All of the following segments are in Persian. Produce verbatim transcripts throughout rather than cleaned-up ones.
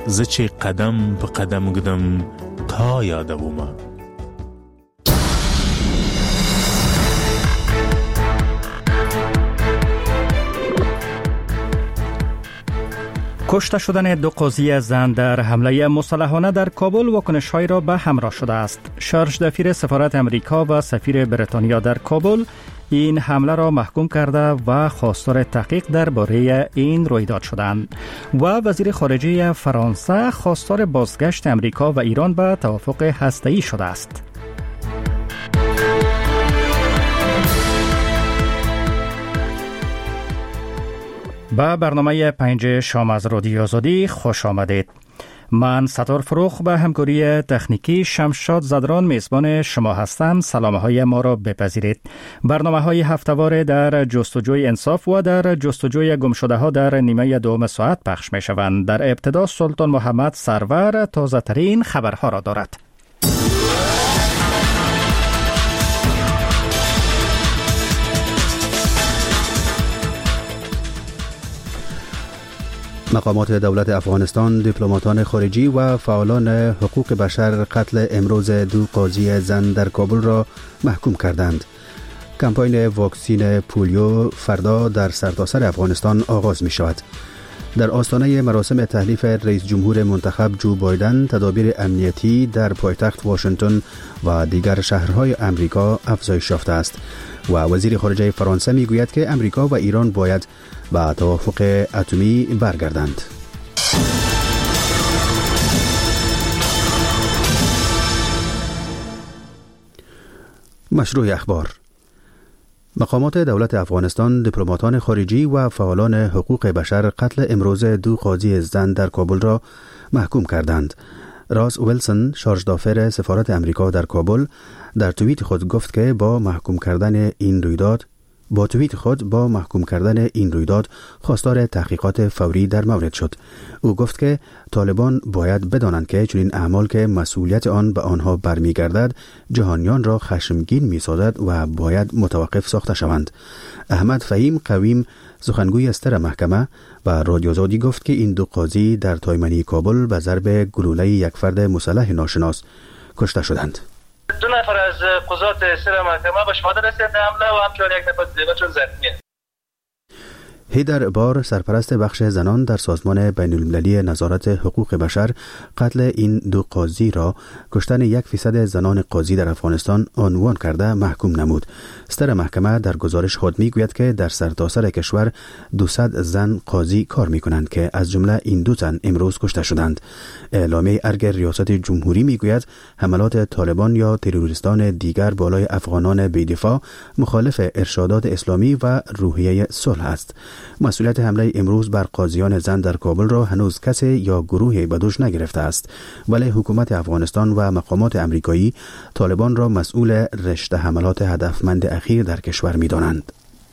زچه قدم به قدم گدم تا یادوما. کشته شدن دو قاضی زن در حمله مسلحانه در کابل واکنش‌هایی را به همراه شده است. شارژ دفیر سفارت امریکا و سفیر بریتانیا در کابل این حمله را محکوم کرده و خواستار تحقیق درباره این رویداد شدند و وزیر خارجه فرانسه خواستار بازگشت امریکا و ایران به توافق هسته‌ای شده است. با برنامه پنج شام از رادیو آزادی خوش آمدید. من ستار فروخ به همکاری تکنیکی شمشاد زدران میزبان شما هستم. سلامه های ما را بپذیرید. برنامه های هفته‌واره در جستجوی انصاف و در جستجوی گمشده ها در نیمه دوم ساعت پخش می شوند. در ابتدا سلطان محمد سرور تازه ترین خبرها را دارد. مقامات دولت افغانستان، دیپلماتان خارجی و فعالان حقوق بشر قتل امروز دو قاضی زن در کابل را محکوم کردند. کمپاین واکسین پولیو فردا در سرتاسر افغانستان آغاز می شود. در آستانه مراسم تحلیف رئیس جمهور منتخب جو بایدن، تدابیر امنیتی در پایتخت واشنگتن و دیگر شهرهای امریکا افزایش یافته است و وزیر خارجه فرانسه می گوید که امریکا و ایران باید به توافق اتمی برگردند. مشروع اخبار. مقامات دولت افغانستان، دیپلماتان خارجی و فعالان حقوق بشر قتل امروز دو قاضی زن در کابل را محکوم کردند. راس ویلسون، شارژ دافر سفارت امریکا در کابل، در توییت خود گفت که با محکوم کردن این رویداد با توییت خود با محکوم کردن این رویداد خواستار تحقیقات فوری در مورد شد. او گفت که طالبان باید بدانند که چنین اعمال که مسئولیت آن به آنها برمیگردد جهانیان را خشمگین می‌سازد و باید متوقف ساخته شوند. احمد فهیم قویم، سخنگوی استر محکمه، و رادیو آزادی گفت که این دو قاضی در تایمنی کابل به ضرب گلوله یک فرد مسلح ناشناس کشته شدند. دو نفر از قضات سر محکمه به شهادت رسیدند حمله و همچنین یک نفر دیگر چون زخمی است. هیدر بار، سرپرست بخش زنان در سازمان بین المللی نظارت حقوق بشر، قتل این دو قاضی را کشتن یک فیصد زنان قاضی در افغانستان عنوان کرده محکوم نمود. ستر محکمه در گزارش خود میگوید که در سرتاسر کشور دویست زن قاضی کار میکنند که از جمله این دو زن امروز کشته شدند. اعلامیه ارگ ریاست جمهوری میگوید حملات طالبان یا تروریستان دیگر بالای افغانان بی‌دفاع مخالف ارشادات اسلامی و روحیه صلح است. مسئولیت حمله امروز بر قاضیان زن در کابل را هنوز کسی یا گروهی به دوش نگرفته است، ولی حکومت افغانستان و مقامات امریکایی طالبان را مسئول رشته حملات هدفمند اخیر در کشور می‌دانند.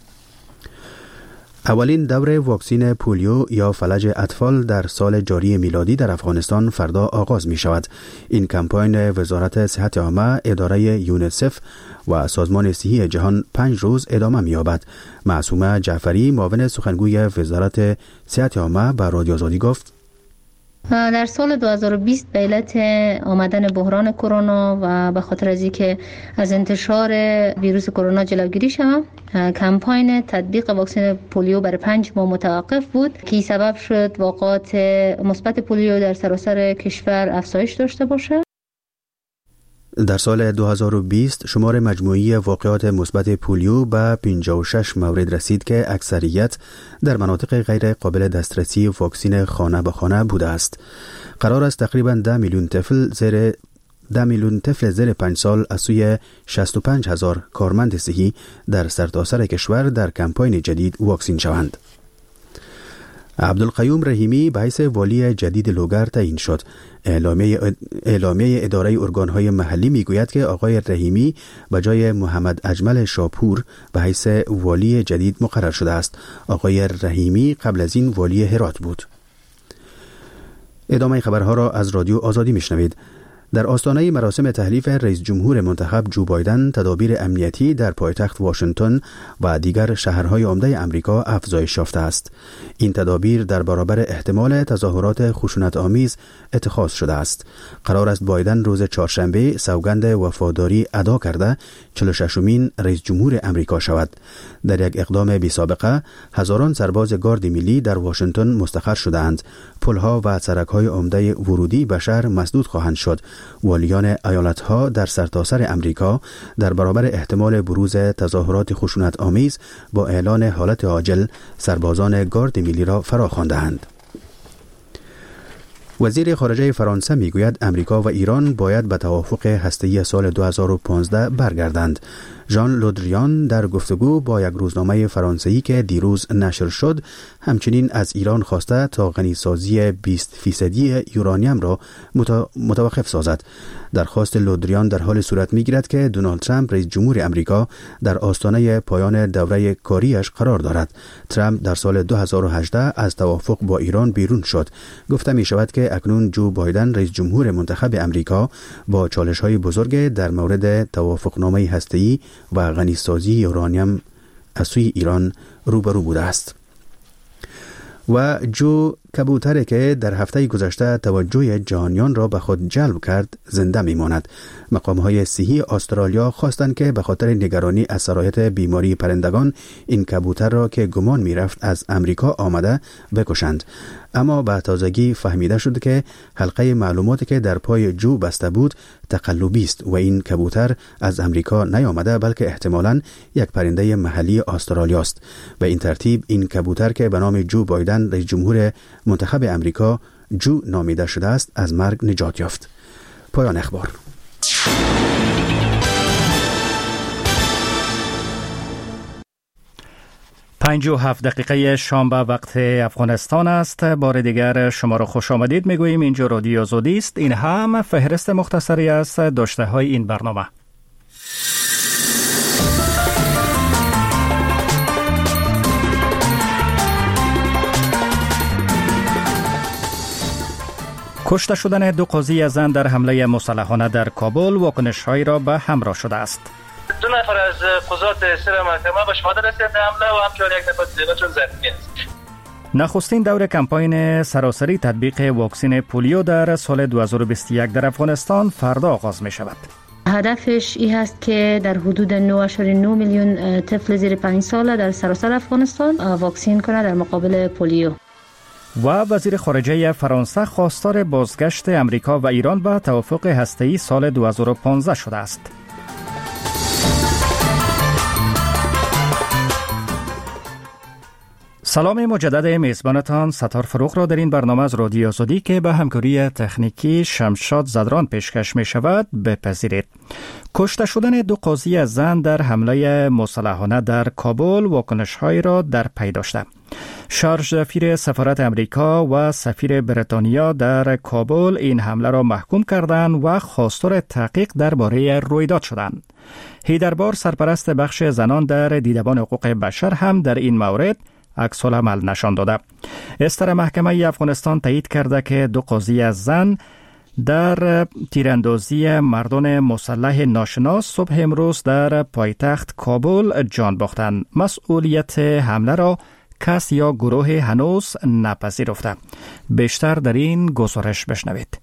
اولین دوره واکسین پولیو یا فلج اطفال در سال جاری میلادی در افغانستان فردا آغاز می شود. این کمپاین وزارت صحت عامه، اداره یونیسف و سازمان صحی جهان پنج روز ادامه می یابد. معصومه جعفری، معاون سخنگوی وزارت صحت عامه، به رادیو آزادی گفت در سال دو هزار و بیست به علت آمدن بحران کرونا و به خاطر از اینکه از انتشار ویروس کرونا جلوگیری شود، کمپاین تطبیق واکسن پولیو برای پنج ماه متوقف بود که سبب شد واقعات مثبت پولیو در سراسر کشور افزایش داشته باشه. در سال دو هزار و بیست شمار مجموعی واقعات مثبت پولیو به پنجاه و شش مورد رسید که اکثریت در مناطق غیر قابل دسترسی واکسین خانه به خانه بوده است. قرار است تقریباً ده میلیون طفل زیر ده میلیون طفل زیر پنج سال از سوی شصت و پنج هزار کارمند صحی در سرتاسر کشور در کمپاین جدید واکسین شوند. عبدالقیوم رحیمی به حیث والی جدید لوگر تعیین شد. اعلامیه اعلامیه اداره ارگان‌های محلی میگوید که آقای رحیمی به جای محمد اجمل شاپور به حیث والی جدید مقرر شده است. آقای رحیمی قبل از این والی هرات بود. ادامه خبرها را از رادیو آزادی میشنوید. در آستانه مراسم تحلیف رئیس جمهور منتخب جو بایدن، تدابیر امنیتی در پایتخت واشنگتن و دیگر شهرهای عمده امریکا افزایش یافته است. این تدابیر در برابر احتمال تظاهرات خشونت‌آمیز اتخاذ شده است. قرار است بایدن روز چهارشنبه سوگند وفاداری ادا کرده چهل و ششمین رئیس جمهور امریکا شود. در یک اقدام بی سابقه، هزاران سرباز گارد ملی در واشنگتن مستقر شدند. پل‌ها و سرک‌های عمده ورودی به شهر مسدود خواهند شد. والیان ایالت‌ها در سرتاسر امریکا در برابر احتمال بروز تظاهرات خشونت آمیز با اعلان حالت عاجل سربازان گارد ملی را فرا خواندند. وزیر خارجه فرانسه میگوید امریکا و ایران باید به توافق هسته‌ای سال دو هزار و پانزده برگردند. ژان لودریان در گفتگو با یک روزنامه فرانسوی که دیروز نشر شد، همچنین از ایران خواسته تا غنیسازی بیست فیصدی یورانیم را متوقف سازد. درخواست لودریان در حال صورت میگیرد که دونالد ترامپ رئیس جمهور امریکا در آستانه پایان دوره کاریش قرار دارد. ترامپ در سال دو هزار و هجده از توافق با ایران بیرون شد. گفته می شود که اکنون جو بایدن رئیس جمهور منتخب امریکا با چالش‌های بزرگ در مورد توافقنامه هسته‌ای و غنیسازی یورانیم از سوی ایران روبرو بوده است. و جو کبوتری که در هفته گذشته توجه جهانیان را به خود جلب کرد زنده میماند. مقام‌های صحی استرالیا خواستند که به خاطر نگرانی از سرایت بیماری پرندگان این کبوتر را که گمان میرفت از امریکا آمده بکشند. اما به تازگی فهمیده شد که حلقه معلوماتی که در پای جو بسته بود تقلبی است و این کبوتر از امریکا نیامده بلکه احتمالاً یک پرنده محلی استرالیا است. به این ترتیب این کبوتر که به نام جو بایدن رئیس جمهور منتخب امریکا جو نامیده شده است از مرگ نجات یافت. پایان اخبار. پنج و هفت دقیقه شام به وقت افغانستان است. بار دیگر شما را خوش آمدید میگوییم. اینجا رادیو آزادی است. این هم فهرست مختصری است داشته های این برنامه. کشته شدن دو قاضی زن در حمله مسلحانه در کابل واکنش‌هایی را به همراه شده است. دو نفر از قضات سر محکمه به شهادت رسیدند در حمله و همچنین یک نفر دیگر چون زخمی است. نخستین دور کمپاین سراسری تطبیق واکسن پولیو در سال دو هزار و بیست و یک در افغانستان فردا آغاز می شود. هدفش این هست که در حدود نه و نه میلیون طفل زیر پنج ساله در سراسر افغانستان واکسین کنه در مقابل پولیو. و وزیر خارجه فرانسه خواستار بازگشت امریکا و ایران به توافق هسته‌ای سال دو هزار و پانزده شده است. سلام مجدد میزبانتان ستار فروغ را در این برنامه از رادیو آزادی که به همکاری تکنیکی شمشاد زدران پیشکش می شود بپذیرید. کشته شدن دو قاضی زن در حمله مسلحانه در کابل واکنش‌هایی را در پی داشته. شارژ دفیر سفارت امریکا و سفیر بریتانیا در کابل این حمله را محکوم کردند و خواستار تحقیق درباره رویداد شدند. هیدربار سرپرست بخش زنان در دیدبان حقوق بشر هم در این مورد عکس العمل نشان داده. استر محکمه افغانستان تایید کرده که دو قاضی از زن در تیراندازی مردان مسلح ناشناس صبح امروز در پایتخت کابل جان باختند. مسئولیت حمله را کس یا گروه هنوز نپذیرفته. بیشتر در این گزارش بشنوید.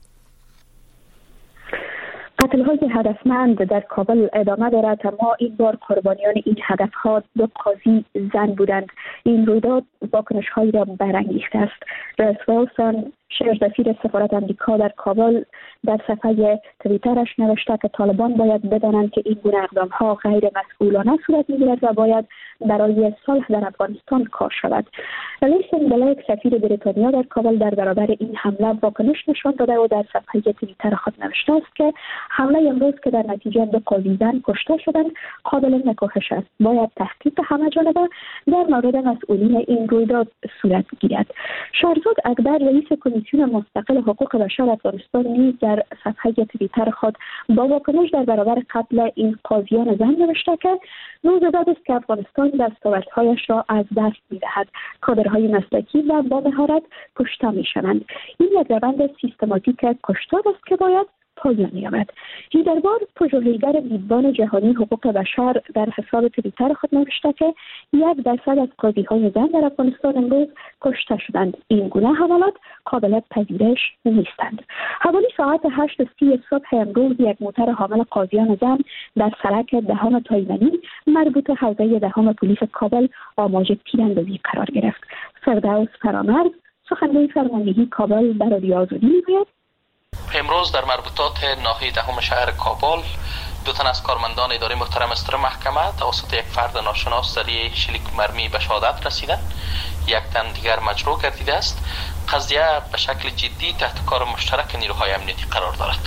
قتل‌های هدفمند در کابل ادامه دارد، اما این بار قربانیان این هدف‌ها دو قاضی زن بودند. این رویداد واکنش‌هایی را برانگیخته است. رئیس ویلسون شارژ دفیر سفارت امریکا در کابل در صفحه توییترش نوشته که طالبان باید بدانند که این گونه اقدام‌ها غیر مسئولانه صورت می‌گیرد و باید برای صلح در افغانستان کار شود. لیسن بلیک سفیر بریتانیا در کابل در برابر این حمله واکنش نشان داده و در صفحه توییتر خود نوشته است که حمله امروز که در نتیجه دو قاضی زن کشته شدند قابل نکوهش است. باید تحقیق همه جانبه در مورد مسئولین این رویداد صورت گیرد. شهرزاد اکبر رئیس کمیسیون مستقل حقوق بشر افغانستان نیز در صفحه توییتر خود با واکنش در برابر قتل این قاضیان زن نوشته که روز بعد است که افغانستان دستاوردهایش را از دست می‌دهد. کادرهای مسلکی و با مهارت کشته می‌شوند. این یک روند سیستماتیک کشتار است که باید پایان می‌یابد. هیدربار پژوهشگر میزبان جهانی حقوق بشر در حساب توییتر خود نوشته که یک درصد از قاضی‌های زن در افغانستان امروز کشته شدند. این گونه حملات قابل پذیرش نیستند. حوالی ساعت هشت و سی صبح امروز یک موتر حامل قاضیان زن در سرک دهم تایمنی مربوط حوزه دهم پلیس کابل آماج تیراندازی قرار گرفت. فردوس فرامرز سخنگوی فرماندهی کابل در رادیو آزادی میگوید امروز در مربوطات ناحیه دهم شهر کابل دو تن از کارمندان اداره محترم استر محکمه توسط یک فرد ناشناس ذریعه شلیک مرمی به شهادت رسیدند. یک تن دیگر مجروح گردیده است. قضیه به شکل جدی تحت کار مشترک نیروهای امنیتی قرار دارد.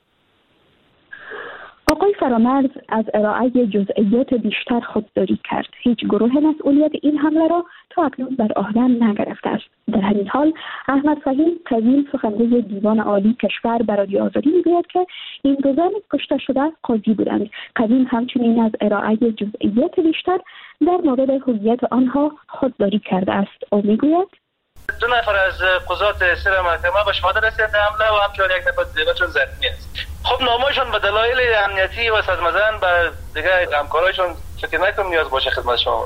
آقای فرامرز از ارائه جزئیات بیشتر خودداری کرد. هیچ گروه مسئولیت این حمله را تا اکنون بر عهده نگرفته است. در همین حال احمد فهیم قویم سخنگوی دیوان عالی کشور بر رادیو آزادی میگوید که این دو زن کشته شده قاضی بودند. قویم همچنین از ارائه جزئیات بیشتر در مورد هویت آنها خودداری کرده است. او میگوید دو نفر از قضات سر محکمه به شهادت رسیدند حمله و همچنین یک نفر دیگر چون زخمی است. خب نامه‌شان به دلایل امنیتی و صدمه‌زن به دیگر همکارایشان فکر نکنم نیاز باشه خدمت شما.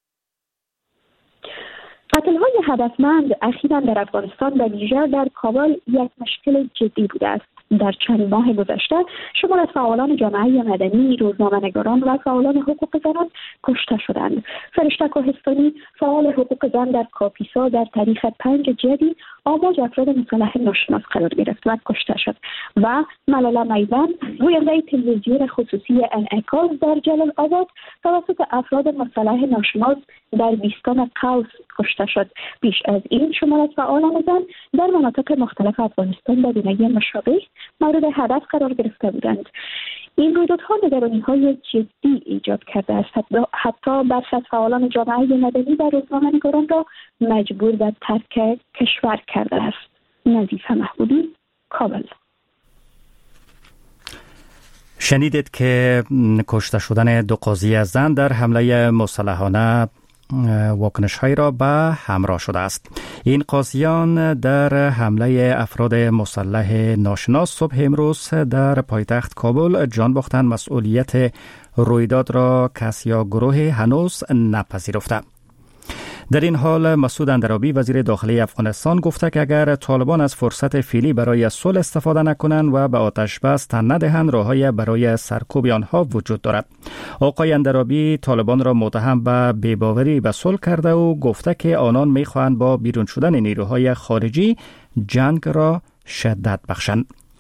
قتل‌های هدفمند اخیراً در افغانستان و ویژه در کابل یک مشکل جدی بوده است. در چند ماه گذشته شمار از فعالان جامعه مدنی، روزنامه‌نگاران و فعالان حقوق زنان کشته شدند. فرشته کوهستانی فعال حقوق زن در کاپیسا در تاریخ پنج جدی آماج افراد مسلح ناشناس قرار گرفت و کشته شد و ملاله میوان گوینده تلویزیون خصوصی انعکاس در جلال آباد توسط افراد مسلح ناشناس در بیستان قوس کشته شد. بیش از این شمار از فعالان زن در مناطق مختلف افغانستان به گونه مشابه مورد هدف قرار گرفته بودند. این رویدادها نگرانی‌های جدی ایجاد کرده است. حتی برخی از فعالان جامعه مدنی و روزنامه‌نگاران را مجبور به ترک کشور کرده است. نظیفه محمودی، کابل. شنیدید که کشته شدن دو قاضی زن در حمله مسلحانه واکنش‌هایی را به همراه شده است. این قاضیان در حمله افراد مسلح ناشناس صبح امروز در پایتخت کابل جان باختند. مسئولیت رویداد را کس یا گروه هنوز نپذیرفته. در این حال مسعود اندرابی وزیر داخلی افغانستان گفته که اگر طالبان از فرصت فعلی برای صلح استفاده نکنند و به آتش بس تن ندهند راه‌های برای سرکوب آنها وجود دارد. آقای اندرابی طالبان را متهم به بی‌باوری به صلح کرده و گفته که آنان می‌خواهند با بیرون شدن نیروهای خارجی جنگ را شدت بخشند.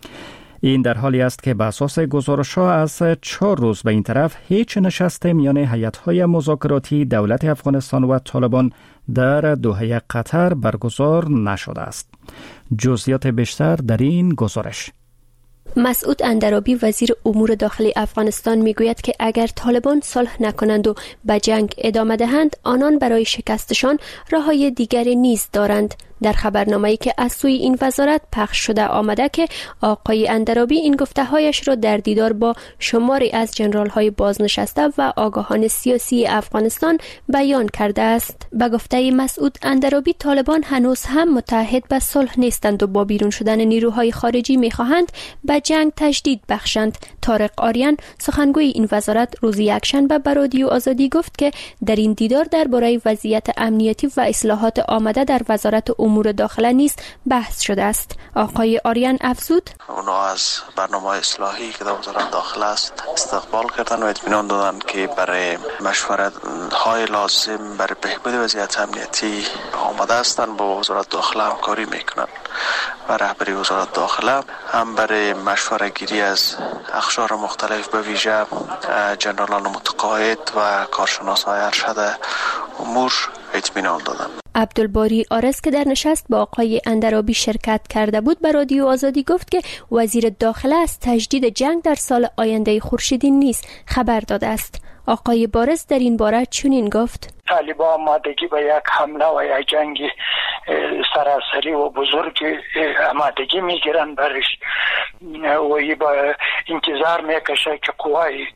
این در حالی است که به اساس گزارش‌ها از چهار روز به این طرف هیچ نشست میان هیئت‌های مذاکراتی دولت افغانستان و طالبان در دوحه قطر برگزار نشده است. جزئیات بیشتر در این گزارش. مسعود اندرابی وزیر امور داخلی افغانستان میگوید که اگر طالبان صلح نکنند و به جنگ ادامه دهند آنان برای شکستشان راه‌های دیگری نیز دارند. در خبرنامه‌ای که از سوی این وزارت پخش شده آمده که آقای اندرابی این گفته‌هایش را در دیدار با شماری از ژنرال‌های بازنشسته و آگاهان سیاسی افغانستان بیان کرده است. به گفته مسعود اندرابی طالبان هنوز هم متحد به صلح نیستند و با بیرون شدن نیروهای خارجی می‌خواهند به جنگ تجدید بخشند. طارق آریان سخنگوی این وزارت روز یکشنبه به رادیو آزادی گفت که در این دیدار درباره وضعیت امنیتی و اصلاحات آمده در وزارت امور داخله نیز بحث شده است. آقای آریان افزود اونا از برنامه اصلاحی که در وزارت داخله است استقبال کردن و اطمینان دادن که برای مشورت های لازم برای بهبود وضعیت امنیتی آماده هستند با وزارت داخله همکاری میکنند و رهبری وزارت داخله هم برای مشوره گیری از اقشار مختلف به ویژه جنرالان متقاعد و کارشناسان ارشد امور اطمینان دادند. عبدالباری آرز که در نشست با آقای اندرابی شرکت کرده بود به رادیو آزادی گفت که وزیر داخله از تجدید جنگ در سال آینده خورشیدی نیز خبر داده است. آقای بارز در این باره چنین گفت: طالبان آمادگی به یک حمله و یک جنگ سراسری و بزرگ آمادگی میگیرن برش و ای با انتظار میکشه که قوای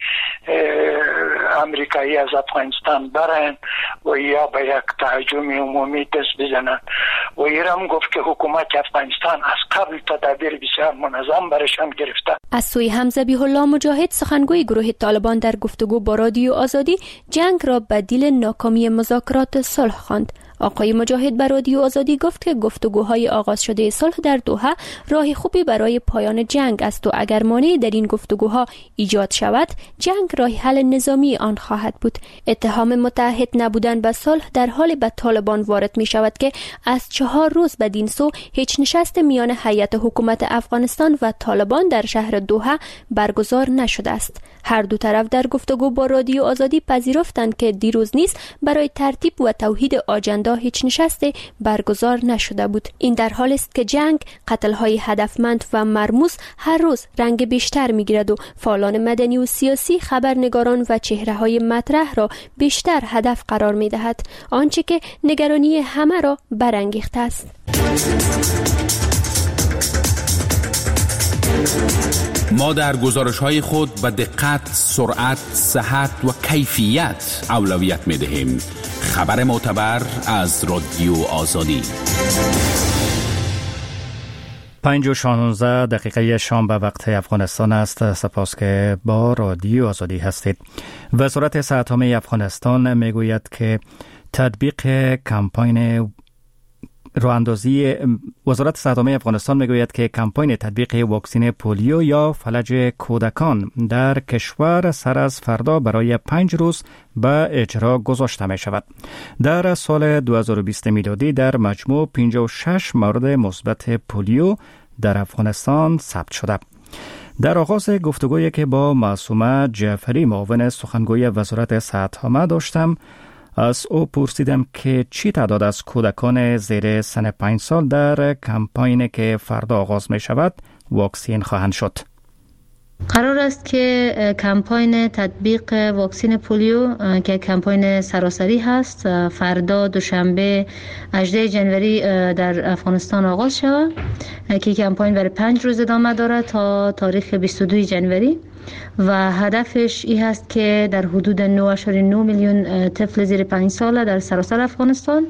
امریکایی از افغانستان برن و یا به یک تهاجم عمومی دست بزنن و ایران گفت که حکومت افغانستان از قبل تدابیر بسیار منظم برشان گرفته. از سوی حمزه الله مجاهد سخنگوی گروه طالبان در گفتگو با رادیو آزادی جنگ را به دلیل ناکامی مذاکرات صلح خواند. آقای مجاهد بر رادیو آزادی گفت که گفتگوهای آغاز شده صلح در دوحه راه خوبی برای پایان جنگ است و اگر مانعی در این گفتگوها ایجاد شود جنگ راه حل نظامی آن خواهد بود. اتهام متعهد نبودن به صلح در حال به طالبان وارد می شود که از چهار روز بدین سو هیچ نشست میان هیئت حکومت افغانستان و طالبان در شهر دوحه برگزار نشده است. هر دو طرف در گفتگو با رادیو آزادی پذیرفتند که دیروز نیز برای ترتیب و توحید آجندا هیچ نشستی برگزار نشده بود. این در حالی است که جنگ، قتل‌های هدفمند و مرموز هر روز رنگ بیشتر می‌گیرد و فعالان مدنی و سیاسی، خبرنگاران و چهره‌های مطرح را بیشتر هدف قرار می‌دهد، آنچه که نگرانی همه را برانگیخته است. ما در گزارش‌های خود به دقت، سرعت، صحت و کیفیت اولویت می‌دهیم. خبر معتبر از رادیو آزادی. پنج و شانزده دقیقه شام به وقت افغانستان است. سپاس که با رادیو آزادی هستید. وزارت صحت عامه افغانستان میگوید که تطبیق کمپاین راهاندازی وزارت صحت عامه افغانستان میگوید که کمپاین تطبیق واکسن پولیو یا فلج کودکان در کشور سر از فردا برای پنج روز به اجرا گذاشته می شود. در سال دو هزار و بیست میلادی در مجموع پنجاه و شش مورد مثبت پولیو در افغانستان ثبت شده. در آغاز گفتگویی که با معصومه جعفری معاون سخنگوی وزارت صحت عامه داشتم، از او پرسیدم که چی تعداد از کودکان زیر سن پنج سال در کمپاینی که فردا آغاز می شود واکسین خواهند شد. قرار است که کمپاین تطبیق واکسن پولیو که کمپاین سراسری هست فردا دوشنبه هجدهم جنوری در افغانستان آغاز شود که کمپاین برای پنج روز ادامه دارد تا تاریخ بیست و دوم جنوری و هدفش این هست که در حدود نه و نه میلیون طفل زیر پنج ساله در سراسر افغانستان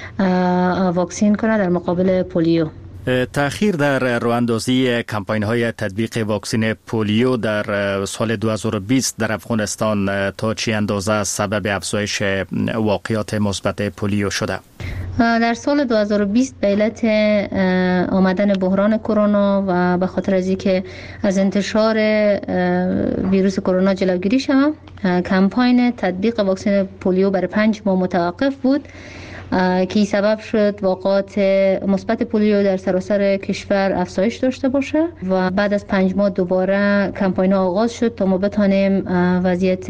واکسین کنه در مقابل پولیو. تأخیر در راهاندازی کمپاین‌های تطبیق واکسن پولیو در سال دو هزار و بیست در افغانستان تا چه اندازه سبب افزایش واقعات مثبت پولیو شده؟ در سال دو هزار و بیست به علت آمدن بحران کرونا و به خاطر از اینکه از انتشار ویروس کرونا جلوگیری شود، کمپاین تطبیق واکسن پولیو برای پنج ماه متوقف بود که سبب شد واقعات مثبت پولیو در سراسر کشور افزایش داشته باشه و بعد از پنج ماه دوباره کمپاین آغاز شد تا ما بتانیم وضعیت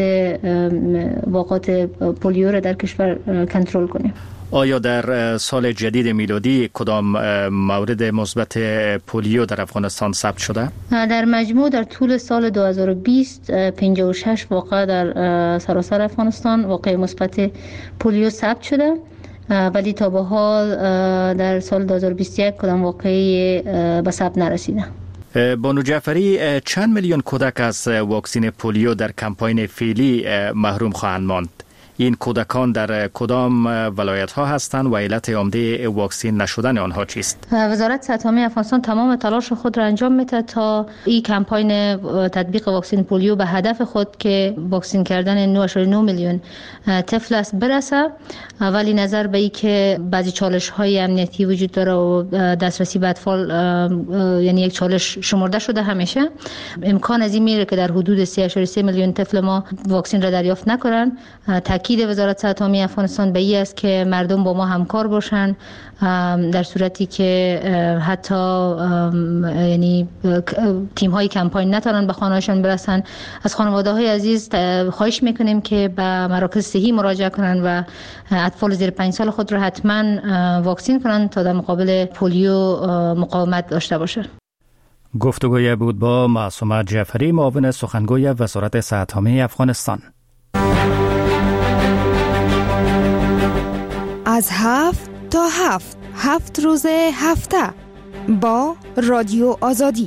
واقعات پولیو را در کشور کنترل کنیم. آیا در سال جدید میلادی کدام مورد مثبت پولیو در افغانستان ثبت شده؟ در مجموع در طول سال دو هزار و بیست پنجاه و شش واقعه در سراسر افغانستان واقع مثبت پولیو ثبت شده، ولی تا به حال در سال دو هزار و بیست و یک کدام واقعی به ثبت نرسیده. بانو جعفری، چند میلیون کودک از واکسن پولیو در کمپاین فعلی محروم خواهند ماند؟ این کودکان در کدام ولایت ها هستند و علت عمده واکسین نشدن آنها چیست؟ وزارت صحت عامه افغانستان تمام تلاش خود را انجام میده تا این کمپاین تطبیق واکسن پولیو به هدف خود که واکسین کردن نه و نه میلیون طفل است برسه، ولی نظر به این که بعضی چالش های امنیتی وجود داره و دسترسی به اطفال یعنی یک چالش شمرده شده، همیشه امکان از این میره که در حدود سه و سه میلیون طفل ما واکسین را دریافت نکنن. تاکید وزارت صحت عامه افغانستان به این است که مردم با ما همکار باشن در صورتی که حتی یعنی تیم های کمپاین نتونن به خانه‌هاشون برسن. از خانواده های عزیز خواهش میکنیم که به مراکز صحی مراجعه کنن و اطفال زیر پنج سال خود را حتما واکسین کنن تا در مقابل پولیو مقاومت داشته باشه. گفتگوی بود با معصومه جعفری معاون سخنگوی وزارت صحت عامه افغانستان. از هفت تا هفت هفت روز هفته با رادیو آزادی.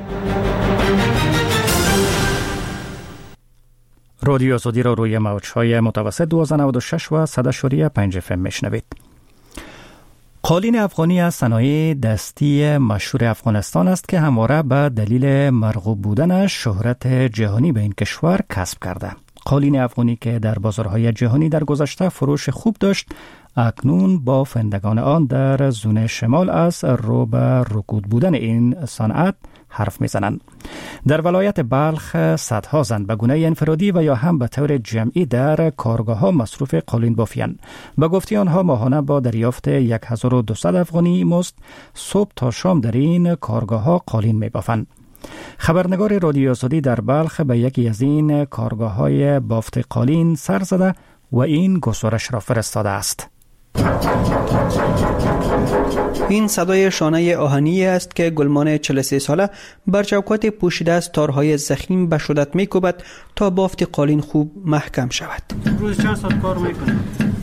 رادیو آزادی را روی موج‌های متوسط دویست و نود و شش و صد و پنج اف ام میشنوید. قالین افغانی از صنایع دستی مشهور افغانستان است که همواره به دلیل مرغوب بودنش شهرت جهانی به این کشور کسب کرده. قالین افغانی که در بازارهای جهانی در گذشته فروش خوب داشت، اکنون با فندگان آن در زون شمال از رو به رکود بودن این صنعت حرف میزنند. در ولایت بلخ صدها زن به گونه انفرادی و یا هم به طور جمعی در کارگاه ها مصروف قالین بافیان. به گفته آنها ماهانه با دریافت یک هزار و دویست افغانی مزد صبح تا شام در این کارگاه ها قالین می بافند. خبرنگار رادیو آزادی در بلخ به یکی از این کارگاه های بافت قالین سر زده و این گزارش را فرستاده است. این صدای شانه آهنی است که گلمان چهل و سه ساله بر چوکات پوشیده از تارهای ضخیم به شدت می‌کوبد تا بافت قالین خوب محکم شود. روز چند ساعت کار میکنه؟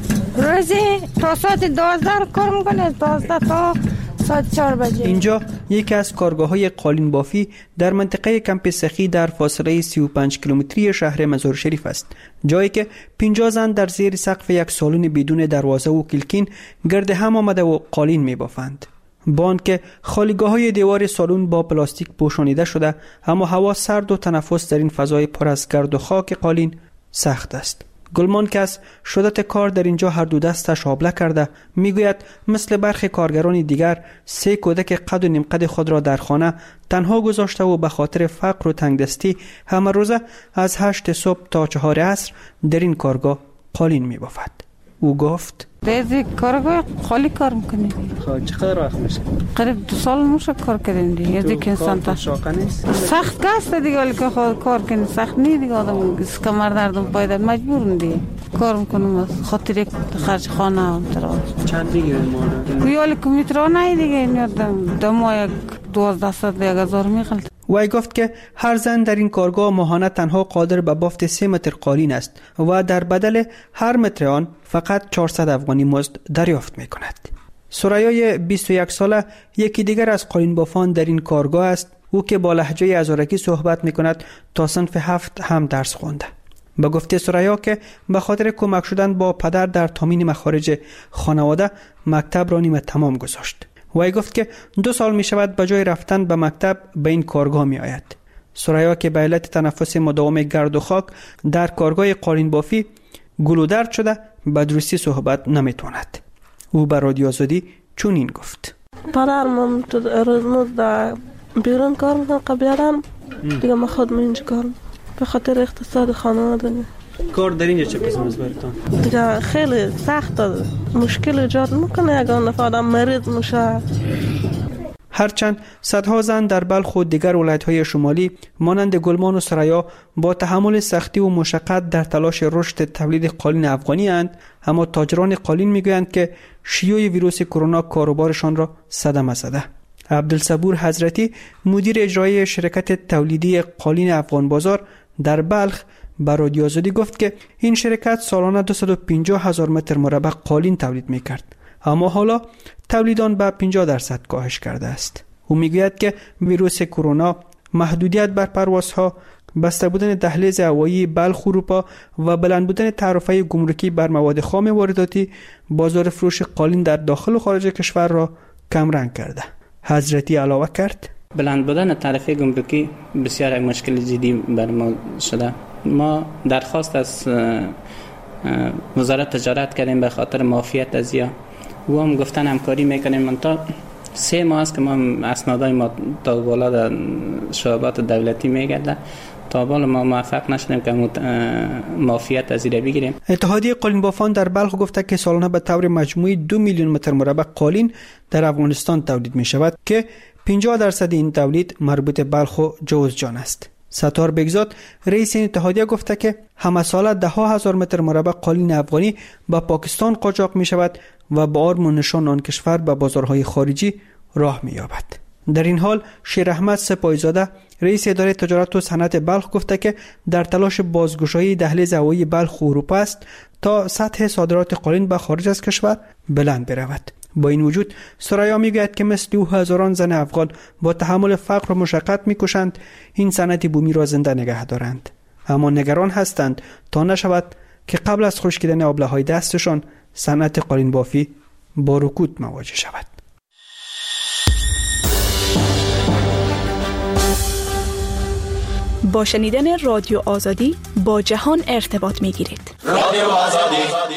روزی تا ساعت دوازده کار میکنه، دوازده تا ساعت چهار بجه. اینجا یکی از کارگاه‌های قالین بافی در منطقه کمپ سخی در فاصله سی و پنج کیلومتری شهر مزار شریف است، جایی که پنجاه زن در زیر سقف یک سالن بدون دروازه و کلکین گرد هم آمده و قالین می‌بافند. با آنکه خالیگاه‌های دیوار سالن با پلاستیک پوشانیده شده، اما هوا سرد و تنفس در این فضای پر از گرد و خاک قالین سخت است. گلمان که از شدت کار در اینجا هر دو دستش آبله کرده میگوید مثل برخی کارگران دیگر سه کودک قد و نیم قد خود را در خانه تنها گذاشته و به خاطر فقر و تنگدستی همه روزه از هشت صبح تا چهار عصر در این کارگاه قالین میبافد. او گفت دیزی کارگاه خالی کار میکنی. خب چقدر وقت میشه؟ قریب دو سال میشه کار کردیم دیگه. یزی که انسان تا سخت کاست دیگه، ولی که خود کار کنی سخت نی دیگه، آدم کمر دردم پایده مجبورم دیگه کار میکنم خاطر یک خرج خانه هم ترا. چند میگیرین ماهانه؟ ولی کمیترا نه دیگه، دم دم یک دوازده صد یک هزار میخلد. وی گفت که هر زن در این کارگاه ماهانه تنها قادر به بافت سه متر قالین است و در بدل هر متر آن فقط چهارصد افغانی مزد دریافت می کند. سرایای بیست و یک ساله یکی دیگر از قالین بافان در این کارگاه است. او که با لهجه ازارکی صحبت می کند تا صنف هفت هم درس خونده. به گفته سرایا که به خاطر کمک شدن با پدر در تامین مخارج خانواده مکتب را نیمه تمام گذاشت. وی گفت که دو سال می شود به جای رفتن به مکتب به این کارگاه می آید. سرایا که به علت تنفس مداوم گرد و خاک در کارگاه قالین بافی گلو درد شده به درستی صحبت نمی تواند. او به رادیو آزادی چنین گفت: پدرم تو روز در بیرون کار میکنم، قبلا دیگه ما خود اینجا کار به خاطر اقتصاد خانواده. کار در اینجا چه قسم است براتون؟ دیگه خیلی سخت مشکل ایجاد میکنه اگر آدم مریض میشه. هرچند صدها زن در بلخ و دیگر ولایت‌های شمالی مانند گلمان و سرایا با تحمل سختی و مشقت در تلاش رشد تولید قالین افغانی اند، اما تاجران قالین میگویند که شیوع ویروس کرونا کاروبارشان را صدمه زده. عبدالصبور حضرتی مدیر اجرایی شرکت تولیدی قالین افغان بازار در بلخ به رادیو آزادی گفت که این شرکت سالانه دویست و پنجاه هزار متر مربع قالین تولید میکرد، اما حالا تولید آن به پنجاه درصد کاهش کرده است. او میگوید که ویروس کرونا، محدودیت بر پروازها، بسته بودن دهلیز هوایی بلخ اروپا و بلند بودن تعرفه گمرکی بر مواد خام وارداتی بازار فروش قالین در داخل و خارج کشور را کم رنگ کرده. حضرتی علاوه کرد: بلند بودن تعرفه گمرکی بسیار یک مشکل جدی بر ما شده. ما درخواست از وزارت تجارت کردیم به خاطر معافیت از یا و هم گفتن همکاری میکنیم. من تا سه ماه است که ما اسنادای ما تا بالا در شعبات دولتی میگرده، تا بالا ما موفق نشدیم که معافیت از ایره بگیریم. اتحادیه قالین بافان در بلخ گفته که سالانه به طور مجموعی دو میلیون متر مربع قالین در افغانستان تولید می شود که پنجاه درصد این تولید مربوط بلخ و جوزجان است. ستار بگزاد رئیس این اتحادیه گفته که همه ساله ده ها هزار متر مربع قالین افغانی به پاکستان قاچاق می شود و با آرم و نشان آن کشور به بازارهای خارجی راه می یابد. در این حال شیر احمد سپاهیزاده رئیس اداره تجارت و صنعت بلخ گفته که در تلاش بازگشایی دهلیز هوایی بلخ و اروپا است تا سطح صادرات قالین به خارج از کشور بلند برود. با این وجود سرایا میگوید که مثل او هزاران زن افغان با تحمل فقر و مشقت میکوشند این صنعت بومی را زنده نگه دارند، اما نگران هستند تا نشود که قبل از خشکیدن آبله های دستشان صنعت قالین بافی با رکود مواجه شود. با شنیدن رادیو آزادی با جهان ارتباط می گیرید. رادیو آزادی.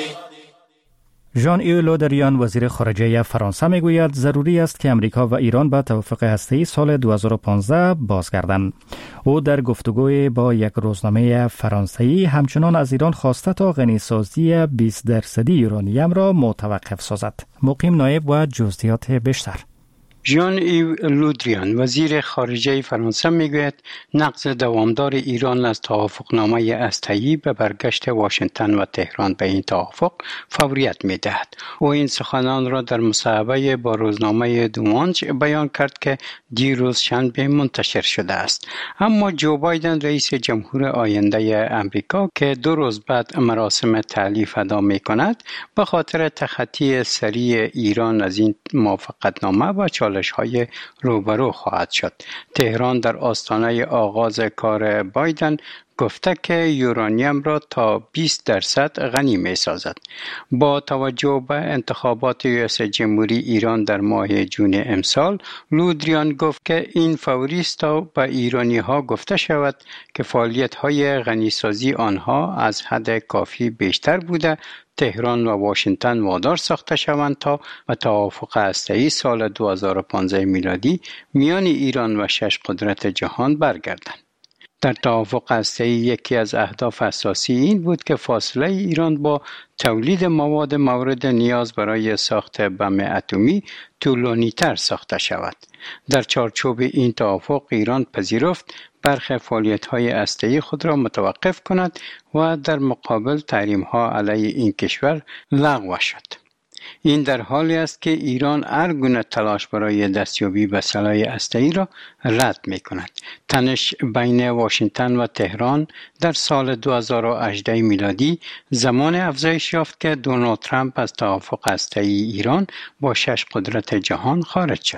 ژان ایو لودریان وزیر خارجه فرانسه میگوید ضروری است که امریکا و ایران به توافق هسته‌ای سال دو هزار و پانزده بازگردند. او در گفتگوی با یک روزنامه فرانسوی همچنان از ایران خواسته تا غنیسازی بیست درصدی یورانیم را متوقف سازد. مقیم نایب و جزئیات بیشتر. ژان ایو لودریان وزیر خارجه فرانسه میگوید نقض دوامدار ایران از توافقنامه هسته‌ای به برگشت واشنگتن و تهران به این توافق فوریت میدهد. او این سخنان را در مصاحبه با روزنامه دومانج بیان کرد که دیروز شنبه منتشر شده است. اما جو بایدن رئیس جمهور آینده امریکا که دو روز بعد مراسم تألیف ادا میکند به خاطر تخطی سریع ایران از این موافقتنامه و های روبرو خواهد شد. تهران در آستانه آغاز کار بایدن گفته که یورانیم را تا بیست درصد غنی می سازد. با توجه به انتخابات ریاست جمهوری ایران در ماه جون امسال، لودریان گفت که این فوری است تا به ایرانی ها گفته شود که فعالیت های غنیسازی آنها از حد کافی بیشتر بوده، تهران و واشنگتن وادار ساخته شوند تا به توافق هسته‌ای سال دو هزار و پانزده میلادی میان ایران و شش قدرت جهان برگردند. در توافق هسته‌ای یکی از اهداف اساسی این بود که فاصله ایران با تولید مواد مورد نیاز برای ساخت بم اتمی طولانی‌تر ساخته شود. در چارچوب این توافق ایران پذیرفت برخی فعالیت‌های هسته‌ای خود را متوقف کند و در مقابل تحریم‌ها علیه این کشور لغو شد. این در حالی است که ایران هر گونه تلاش برای دستیابی به سلاح هسته‌ای را رد می‌کند. تنش بین واشنگتن و تهران در سال دو هزار و هجده میلادی زمان افزایش یافت که دونالد ترامپ از توافق هسته‌ای ایران با شش قدرت جهان خارج شد.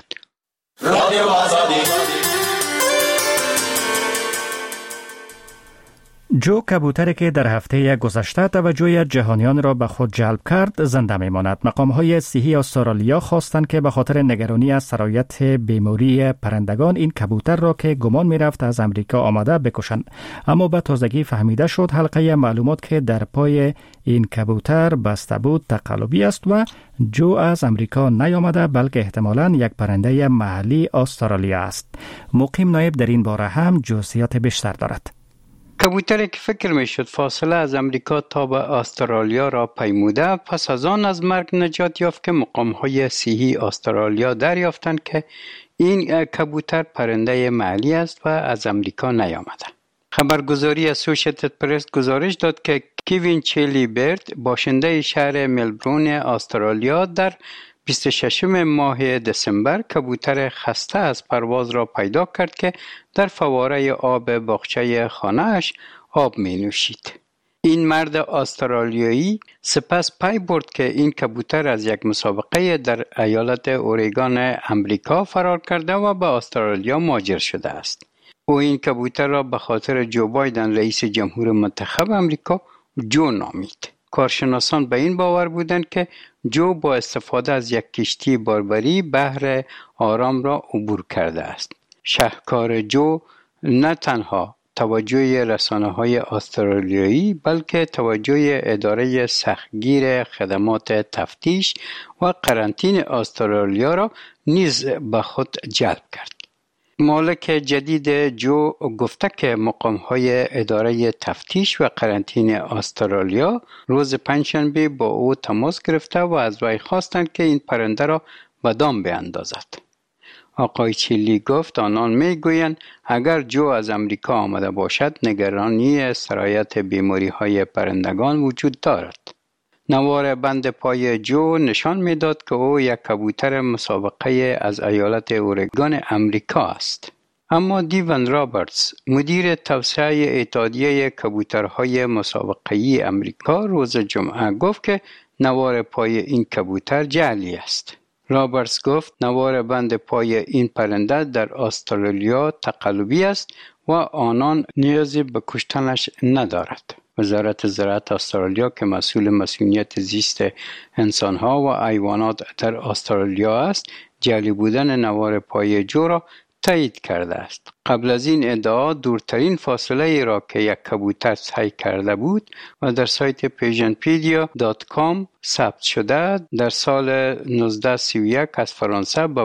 رادیو آزادی. جو کبوتری که در هفته گذشته توجه جهانیان را به خود جلب کرد زنده میماند. مقام‌های صحی استرالیا خواستند که به خاطر نگرانی از سرایت بیماری پرندگان این کبوتر را که گمان می‌رفت از امریکا آمده بکشند. اما به تازگی فهمیده شد حلقه معلومات که در پای این کبوتر بسته بود تقلبی است و جو از امریکا نیامده بلکه احتمالاً یک پرنده محلی استرالیا است. مقیم نایب در این باره هم جزئیات بیشتر دارد. کبوتری که فکر می شد فاصله از امریکا تا به استرالیا را پیموده پس از آن از مرگ نجات یافت که مقام‌های صحی استرالیا دریافتند که این کبوتر پرنده محلی است و از امریکا نیامده. خبرگزاری اسوشییتد پرس گزارش داد که کیوین چیلی برد باشنده شهر ملبورن استرالیا در بیست و ششم ماه دسامبر کبوتر خسته از پرواز را پیدا کرد که در فواره آب باغچه خانه‌اش آب می نوشید. این مرد استرالیایی سپس پی برد که این کبوتر از یک مسابقه در ایالت اوریگون امریکا فرار کرده و به استرالیا مهاجر شده است. او این کبوتر را به خاطر جو بایدن رئیس جمهور منتخب امریکا جو نامید. کارشناسان به این باور بودند که جو با استفاده از یک کشتی باربری بحر آرام را عبور کرده است. شهکار جو نه تنها توجه رسانه‌های استرالیایی بلکه توجه اداره سختگیر خدمات تفتیش و قرنطینه استرالیا را نیز به خود جلب کرد. مالک جدید جو گفته که مقام‌های اداره تفتیش و قرنطینه استرالیا روز پنجشنبه با او تماس گرفته و از وی خواستند که این پرنده را به دام بیاندازد. آقای چیلی گفت آنان میگویند اگر جو از امریکا آمده باشد نگرانی سرایت بیماری‌های پرندگان وجود دارد. نوار بند پای جو نشان میداد که او یک کبوتر مسابقه از ایالت اورگون امریکا است. اما دیون رابرتس مدیر توسعه اتحادیه کبوترهای مسابقه‌ای امریکا روز جمعه گفت که نوار پای این کبوتر جعلی است. رابرتس گفت نوار بند پای این پرنده در استرالیا تقلبی است و آنان نیازی به کشتنش ندارد. وزارت زراعت استرالیا که مسئول مسئولیت زیست انسانها و حیوانات در استرالیا است، جعلی بودن نوار پایه جو را تایید کرده است. قبل از این ادعا دورترین فاصله ای را که یک کبوتر سعی کرده بود و در سایت پیجنپیدیا دات کام ثبت شده در سال نوزده سی و یک از فرانسه به